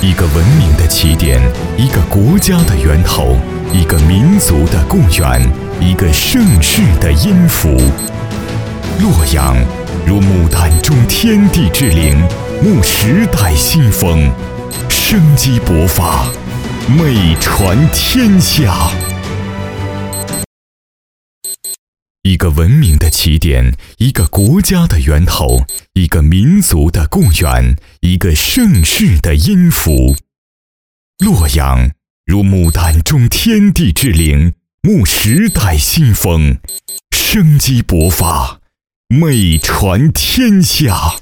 一个文明的起点，一个国家的源头，一个民族的故园，一个盛世的音符。洛阳如牡丹中天地之灵，沐时代新风，生机勃发，美传天下。一个文明的起点，一个国家的源头，一个民族的故园，一个盛世的音符。洛阳如牡丹中天地之灵，沐时代新风，生机勃发，美传天下。